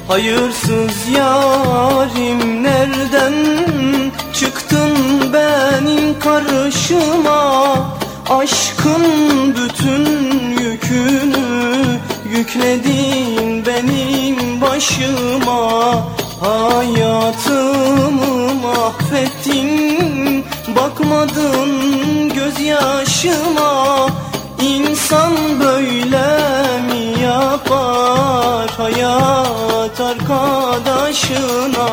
Hayırsız yarim nereden çıktın benim karşıma? Aşkın bütün yükünü yükledin benim başıma. Hayatımı mahvettin, bakmadın gözyaşıma. İnsan böyle mi yapar hayat arkadaşına?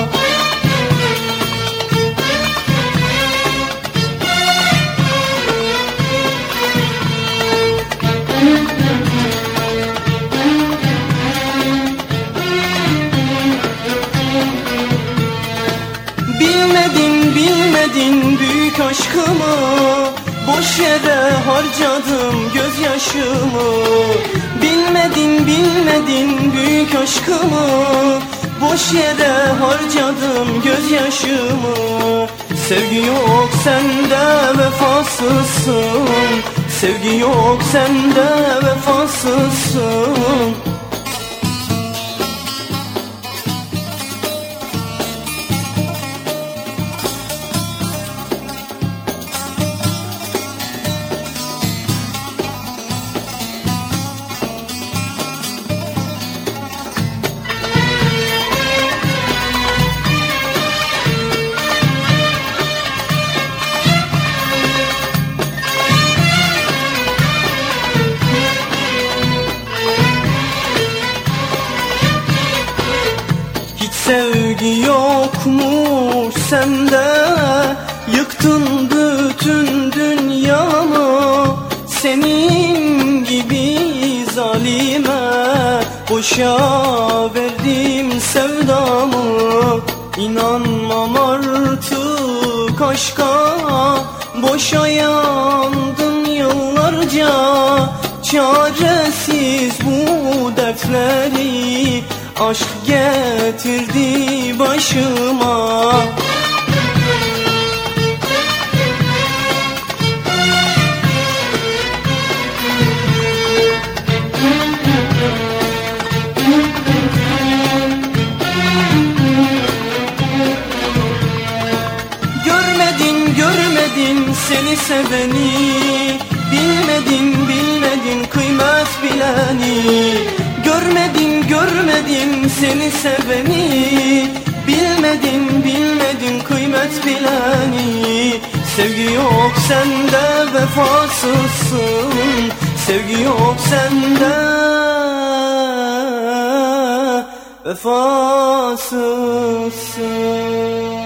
Bilmedin büyük aşkımı, boş yere harcadım gözyaşımı. Bilmedin büyük aşkımı, boş yere harcadım gözyaşımı. Sevgi yok sende vefasızsın, sevgi yok sende vefasızsın. Sevgi yokmuş sende, yıktın bütün dünyamı. Senin gibi zalime boşa verdim sevdamı. İnanmam artık aşka, boşa yandım yıllarca. Çaresiz bu dertleri aşk getirdi başıma. Görmedin seni seveni, bilmedin kıymet bileni. Görmedin seni seveni, bilmedin kıymet bileni. Sevgi yok sende vefasızsın, sevgi yok sende vefasızsın.